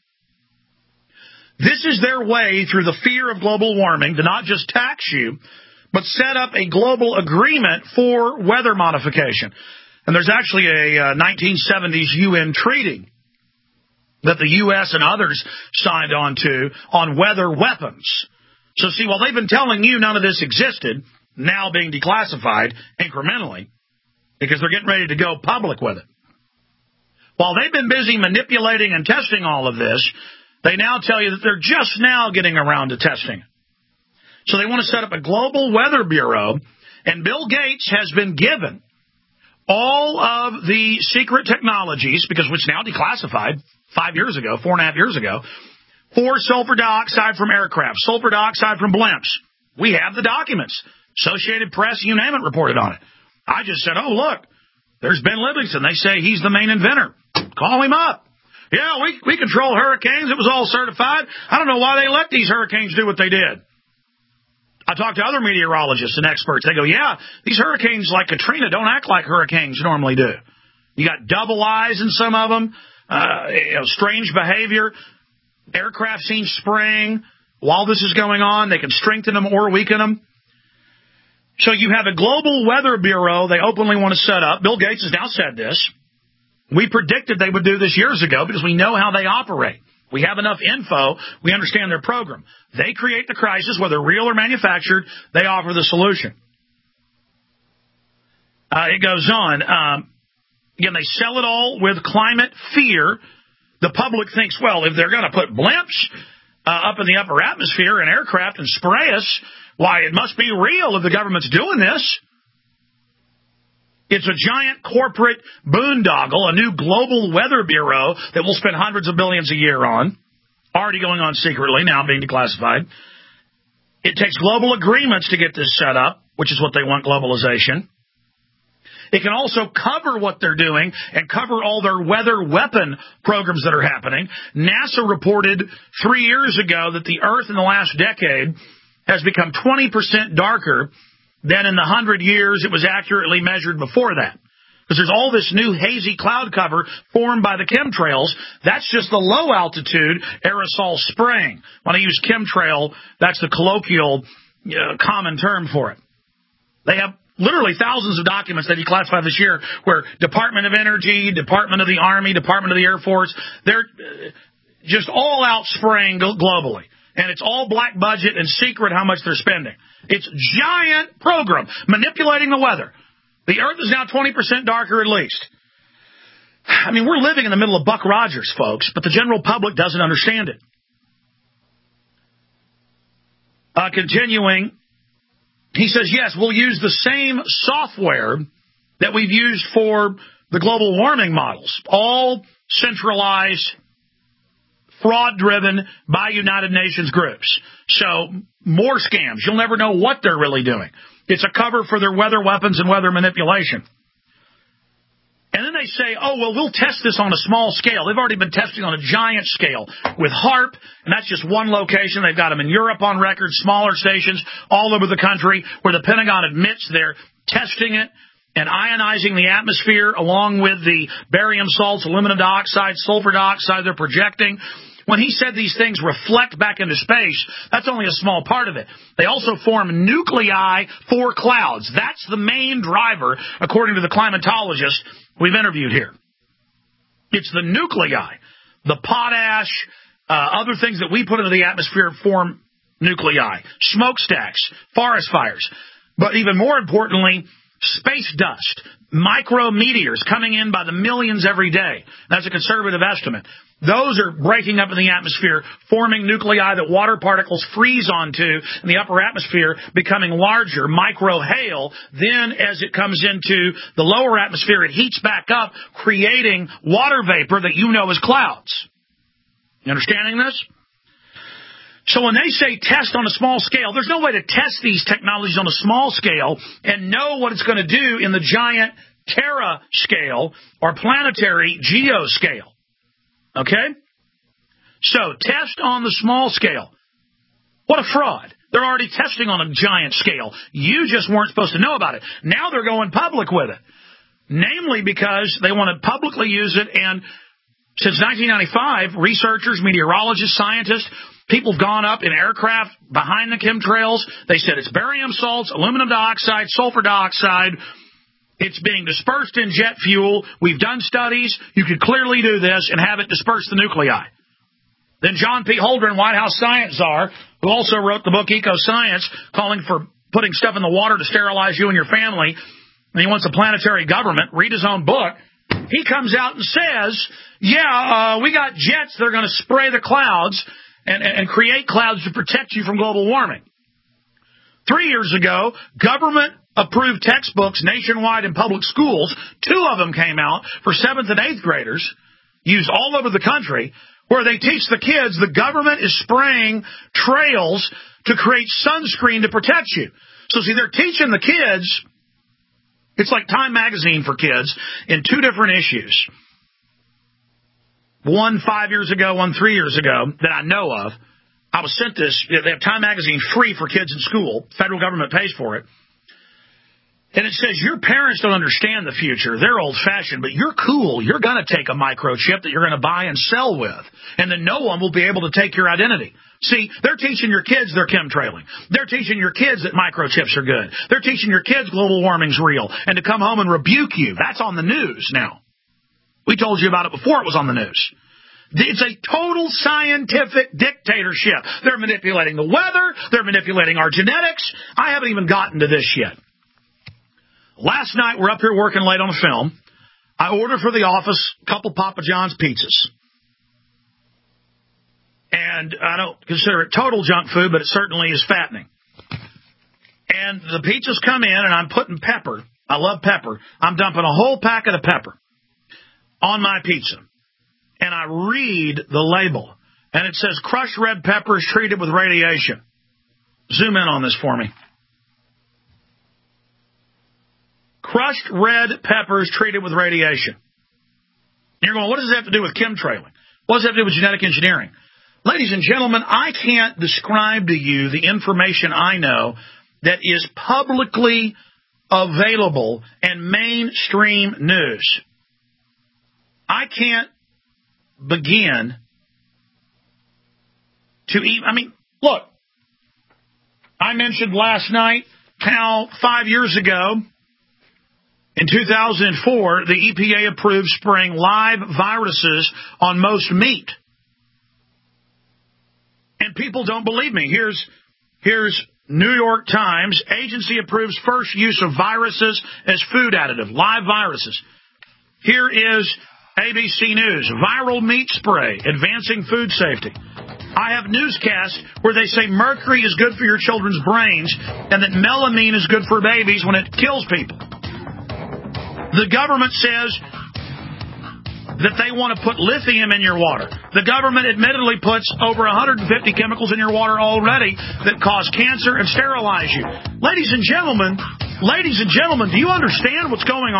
This is their way through the fear of global warming to not just tax you, but set up a global agreement for weather modification. And there's actually a uh, nineteen seventies U N treaty that the U S and others signed on to on weather weapons. So, see, while they've been telling you none of this existed, now being declassified incrementally, because they're getting ready to go public with it. While they've been busy manipulating and testing all of this, they now tell you that they're just now getting around to testing it. So they want to set up a global weather bureau, and Bill Gates has been given all of the secret technologies, because it's now declassified five years ago, four and a half years ago, for sulfur dioxide from aircraft, sulfur dioxide from blimps. We have the documents. Associated Press, you name it, reported on it. I just said, oh, look, there's Ben Livingston. They say he's the main inventor. Call him up. Yeah, we we control hurricanes. It was all certified. I don't know why they let these hurricanes do what they did. I talked to other meteorologists and experts. They go, yeah, these hurricanes like Katrina don't act like hurricanes normally do. You got double eyes in some of them, uh, you know, strange behavior. Aircraft seen spraying. While this is going on, they can strengthen them or weaken them. So you have a global weather bureau they openly want to set up. Bill Gates has now said this. We predicted they would do this years ago because we know how they operate. We have enough info. We understand their program. They create the crisis, whether real or manufactured. They offer the solution. Uh, it goes on. Um, again, they sell it all with climate fear. The public thinks, well, if they're going to put blimps uh, up in the upper atmosphere and aircraft and spray us, why, it must be real if the government's doing this. It's a giant corporate boondoggle, a new global weather bureau that we'll spend hundreds of billions a year on, already going on secretly, now being declassified. It takes global agreements to get this set up, which is what they want, globalization. It can also cover what they're doing and cover all their weather weapon programs that are happening. NASA reported three years ago that the Earth in the last decade has become twenty percent darker than in the hundred years it was accurately measured before that. Because there's all this new hazy cloud cover formed by the chemtrails. That's just the low-altitude aerosol spraying. When I use chemtrail, that's the colloquial uh, common term for it. They have literally thousands of documents that he classified this year where Department of Energy, Department of the Army, Department of the Air Force, they're just all out spraying globally. And it's all black budget and secret how much they're spending. It's giant program manipulating the weather. The Earth is now twenty percent darker at least. I mean, we're living in the middle of Buck Rogers, folks, but the general public doesn't understand it. Uh, continuing, he says, yes, we'll use the same software that we've used for the global warming models, all centralized, fraud-driven by United Nations groups. So more scams. You'll never know what they're really doing. It's a cover for their weather weapons and weather manipulation. And then they say, oh, well, we'll test this on a small scale. They've already been testing on a giant scale with HAARP, and that's just one location. They've got them in Europe on record, smaller stations all over the country where the Pentagon admits they're testing it and ionizing the atmosphere along with the barium salts, aluminum dioxide, sulfur dioxide they're projecting. When he said these things reflect back into space, that's only a small part of it. They also form nuclei for clouds. That's the main driver, according to the climatologist we've interviewed here. It's the nuclei. The potash, uh, other things that we put into the atmosphere form nuclei. Smokestacks, forest fires. But even more importantly, space dust, micrometeors coming in by the millions every day. That's a conservative estimate. Those are breaking up in the atmosphere, forming nuclei that water particles freeze onto in the upper atmosphere, becoming larger, micro-hail. Then as it comes into the lower atmosphere, it heats back up, creating water vapor that you know as clouds. You understanding this? So when they say test on a small scale, there's no way to test these technologies on a small scale and know what it's going to do in the giant tera scale or planetary geo scale. Okay? So, test on the small scale. What a fraud. They're already testing on a giant scale. You just weren't supposed to know about it. Now they're going public with it. Namely because they want to publicly use it, and since nineteen ninety-five, researchers, meteorologists, scientists, people have gone up in aircraft behind the chemtrails. They said it's barium salts, aluminum dioxide, sulfur dioxide. It's being dispersed in jet fuel. We've done studies. You could clearly do this and have it disperse the nuclei. Then John P. Holdren, White House science czar, who also wrote the book Eco Science, calling for putting stuff in the water to sterilize you and your family, and he wants a planetary government, read his own book. He comes out and says, yeah, uh, we got jets that are going to spray the clouds and, and, and create clouds to protect you from global warming. Three years ago, government-approved textbooks nationwide in public schools, two of them came out for seventh and eighth graders, used all over the country, where they teach the kids the government is spraying trails to create sunscreen to protect you. So, see, they're teaching the kids, it's like Time Magazine for kids, in two different issues. One five years ago, one three years ago, that I know of. I was sent this. They have Time Magazine free for kids in school. Federal government pays for it. And it says, your parents don't understand the future. They're old-fashioned, but you're cool. You're going to take a microchip that you're going to buy and sell with. And then no one will be able to take your identity. See, they're teaching your kids they're chemtrailing. They're teaching your kids that microchips are good. They're teaching your kids global warming's real and to come home and rebuke you. That's on the news now. We told you about it before it was on the news. It's a total scientific dictatorship. They're manipulating the weather. They're manipulating our genetics. I haven't even gotten to this yet. Last night, we're up here working late on a film. I ordered for the office a couple Papa John's pizzas. And I don't consider it total junk food, but it certainly is fattening. And the pizzas come in, and I'm putting pepper. I love pepper. I'm dumping a whole packet of pepper on my pizza. And I read the label, and it says crushed red pepper is treated with radiation. Zoom in on this for me. Crushed red peppers treated with radiation. You're going, what does that have to do with chemtrailing? What does that have to do with genetic engineering? Ladies and gentlemen, I can't describe to you the information I know that is publicly available and mainstream news. I can't begin to even, I mean, look, I mentioned last night how five years ago, in two thousand four, the E P A approved spraying live viruses on most meat. And people don't believe me. Here's, here's New York Times. Agency approves first use of viruses as food additive, live viruses. Here is A B C News. Viral meat spray, advancing food safety. I have newscasts where they say mercury is good for your children's brains and that melamine is good for babies when it kills people. The government says that they want to put lithium in your water. The government admittedly puts over one hundred fifty chemicals in your water already that cause cancer and sterilize you. Ladies and gentlemen, ladies and gentlemen, do you understand what's going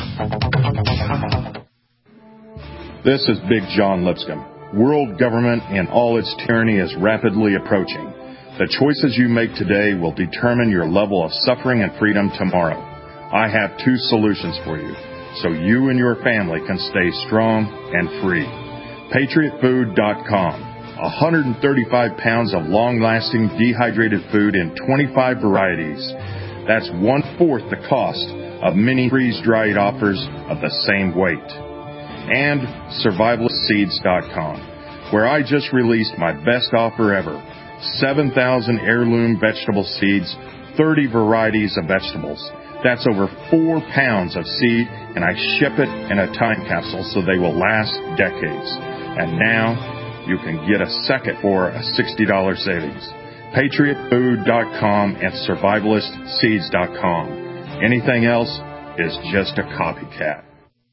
on? This is Big John Lipscomb. World government and all its tyranny is rapidly approaching. The choices you make today will determine your level of suffering and freedom tomorrow. I have two solutions for you, so you and your family can stay strong and free. Patriot Food dot com. one hundred thirty-five pounds of long-lasting dehydrated food in twenty-five varieties. That's one-fourth the cost of many freeze-dried offers of the same weight. And Survivalist Seeds dot com, where I just released my best offer ever. seven thousand heirloom vegetable seeds, thirty varieties of vegetables. That's over four pounds of seed, and I ship it in a time capsule so they will last decades. And now you can get a second for a sixty dollars savings. Patriot Food dot com and Survivalist Seeds dot com. Anything else is just a copycat.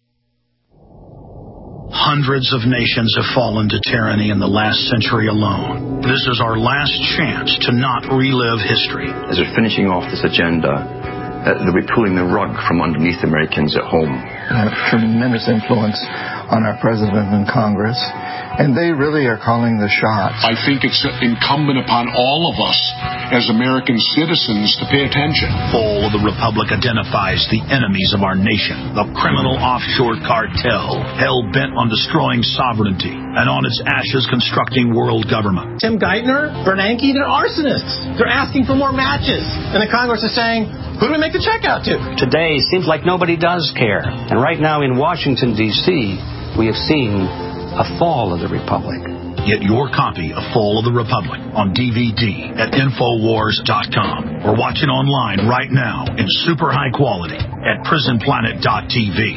Hundreds of nations have fallen to tyranny in the last century alone. This is our last chance to not relive history. As we're finishing off this agenda, uh, they'll be pulling the rug from underneath Americans at home. Have tremendous influence on our president and Congress, and they really are calling the shots. I think it's incumbent upon all of us as American citizens to pay attention. Fall of the Republic identifies the enemies of our nation, the criminal offshore cartel, hell-bent on destroying sovereignty, and on its ashes constructing world government. Tim Geithner, Bernanke, they're arsonists. They're asking for more matches. And the Congress is saying, who do we make the check out to? Today seems like nobody does care. And right now in Washington, D C, we have seen a fall of the Republic. Get your copy of Fall of the Republic on D V D at Infowars dot com or watch it online right now in super high quality at Prison Planet dot T V.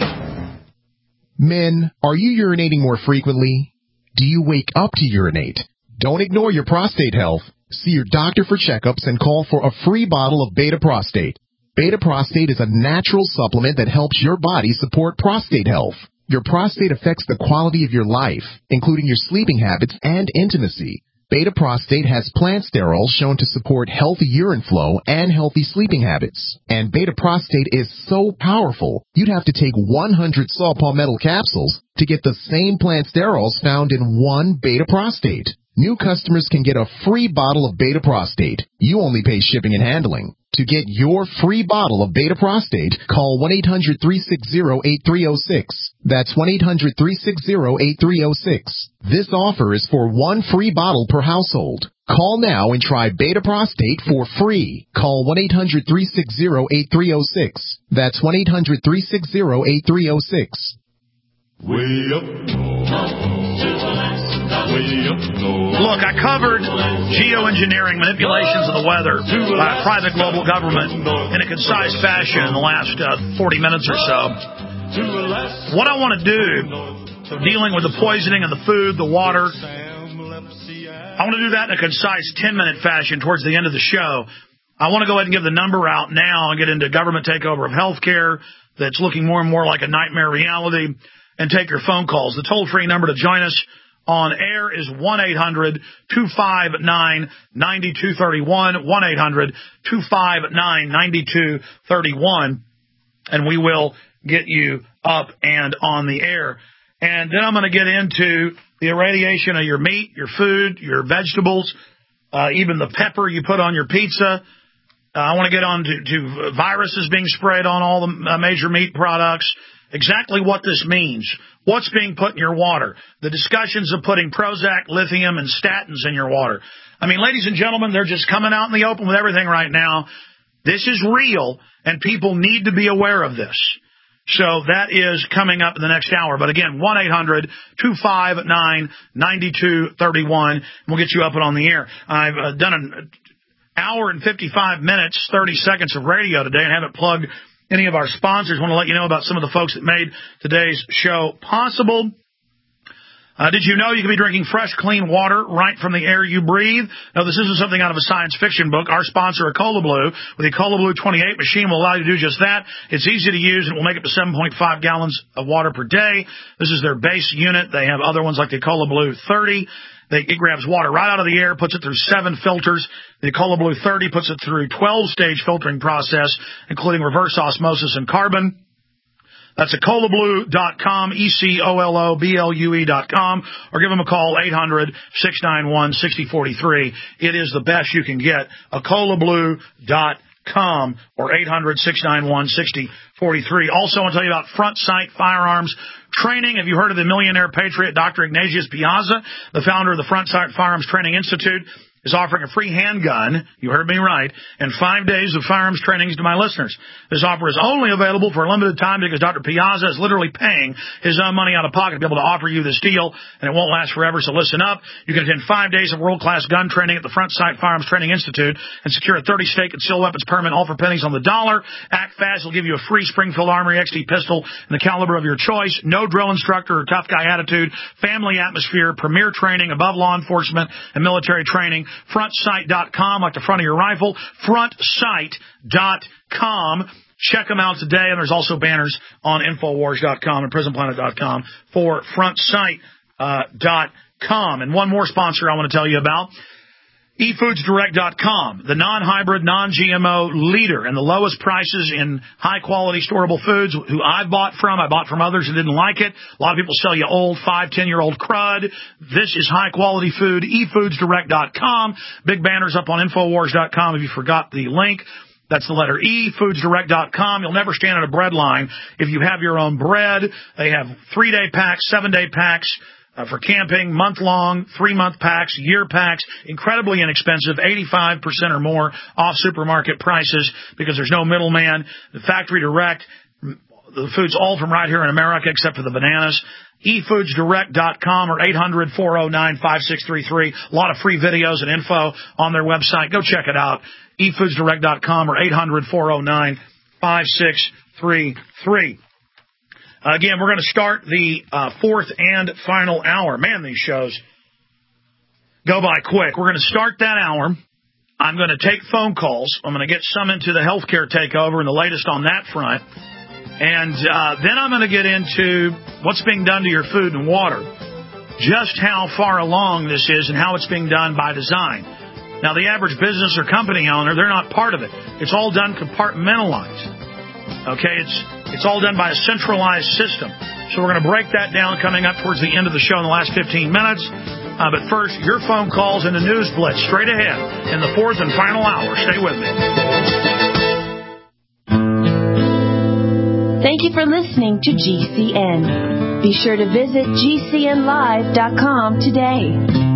Men, are you urinating more frequently? Do you wake up to urinate? Don't ignore your prostate health. See your doctor for checkups and call for a free bottle of Beta Prostate. Beta Prostate is a natural supplement that helps your body support prostate health. Your prostate affects the quality of your life, including your sleeping habits and intimacy. Beta Prostate has plant sterols shown to support healthy urine flow and healthy sleeping habits. And Beta Prostate is so powerful, you'd have to take one hundred saw palmetto capsules to get the same plant sterols found in one Beta Prostate. New customers can get a free bottle of Beta Prostate. You only pay shipping and handling. To get your free bottle of Beta Prostate, call one eight hundred, three six zero, eight three zero six. That's one eight hundred, three six zero, eight three zero six. This offer is for one free bottle per household. Call now and try Beta Prostate for free. Call one eight hundred, three six zero, eight three zero six. That's one eight hundred, three six zero, eight three zero six. Way up Way up Look, I covered geoengineering, manipulations of the weather by private global government in a concise fashion in the last uh, forty minutes or so. What I want to do, dealing with the poisoning of the food, the water, I want to do that in a concise ten-minute fashion towards the end of the show. I want to go ahead and give the number out now and get into government takeover of healthcare that's looking more and more like a nightmare reality, and take your phone calls. The toll-free number to join us on air is one eight hundred two five nine nine two three one, one eight hundred two five nine nine two three one, and we will get you up and on the air. And then I'm going to get into the irradiation of your meat, your food, your vegetables, uh, even the pepper you put on your pizza. Uh, I want to get on to, to viruses being sprayed on all the uh, major meat products, exactly what this means, what's being put in your water, the discussions of putting Prozac, lithium, and statins in your water. I mean, ladies and gentlemen, they're just coming out in the open with everything right now. This is real, and people need to be aware of this. So that is coming up in the next hour. But again, one eight hundred two five nine nine two three one, and we'll get you up and on the air. I've uh, done an hour and fifty-five minutes, thirty seconds of radio today, and haven't plugged any of our sponsors. I want to let you know about some of the folks that made today's show possible. Uh, did you know you can be drinking fresh, clean water right from the air you breathe? No, this isn't something out of a science fiction book. Our sponsor, Ecola Blue, with the Ecola Blue twenty-eight machine will allow you to do just that. It's easy to use and will make up to seven point five gallons of water per day. This is their base unit. They have other ones like the Ecola Blue thirty. They, it grabs water right out of the air, puts it through seven filters. The Ecola Blue thirty puts it through twelve-stage filtering process, including reverse osmosis and carbon. That's ecola blue dot com, E C O L O B L U E dot com, or give them a call, eight hundred six nine one six zero four three. It is the best you can get, ecola blue dot com, or eight hundred six nine one six zero four three. Also, I want to tell you about Front Sight Firearms Training. Have you heard of the millionaire patriot, Doctor Ignatius Piazza, the founder of the Front Sight Firearms Training Institute? Is offering a free handgun, you heard me right, and five days of firearms trainings to my listeners. This offer is only available for a limited time because Doctor Piazza is literally paying his own money out of pocket to be able to offer you this deal, and it won't last forever, so listen up. You can attend five days of world-class gun training at the Front Sight Firearms Training Institute and secure a thirty state concealed weapons permit, all for pennies on the dollar. Act fast. Will give you a free Springfield Armory X T pistol in the caliber of your choice. No drill instructor or tough guy attitude. Family atmosphere. Premier training above law enforcement and military training. front sight dot com, like the front of your rifle. front sight dot com. Check them out today, and there's also banners on infowars dot com and prison planet dot com for front sight dot com. And one more sponsor I want to tell you about, e foods direct dot com, the non-hybrid, non-G M O leader and the lowest prices in high-quality storable foods who I bought from. I bought from others who didn't like it. A lot of people sell you old five, ten-year-old crud. This is high-quality food, e foods direct dot com. Big banners up on infowars dot com if you forgot the link. That's the letter E, foods direct dot com. You'll never stand in a bread line if you have your own bread. They have three-day packs, seven-day packs, Uh, for camping, month-long, three-month packs, year packs, incredibly inexpensive, eighty-five percent or more off supermarket prices because there's no middleman. The factory direct, the food's all from right here in America except for the bananas. e foods direct dot com or eight hundred four oh nine five six three three. A lot of free videos and info on their website. Go check it out, e foods direct dot com or eight hundred four oh nine five six three three. Again, we're going to start the uh, fourth and final hour. Man, these shows go by quick. We're going to start that hour. I'm going to take phone calls. I'm going to get some into the healthcare takeover and the latest on that front. And uh, then I'm going to get into what's being done to your food and water, just how far along this is and how it's being done by design. Now, the average business or company owner, they're not part of it. It's all done compartmentalized. Okay, it's it's all done by a centralized system. So we're going to break that down coming up towards the end of the show in the last fifteen minutes. Uh, but first, your phone calls and the news blitz straight ahead in the fourth and final hour. Stay with me. Thank you for listening to G C N. Be sure to visit G C N live dot com today.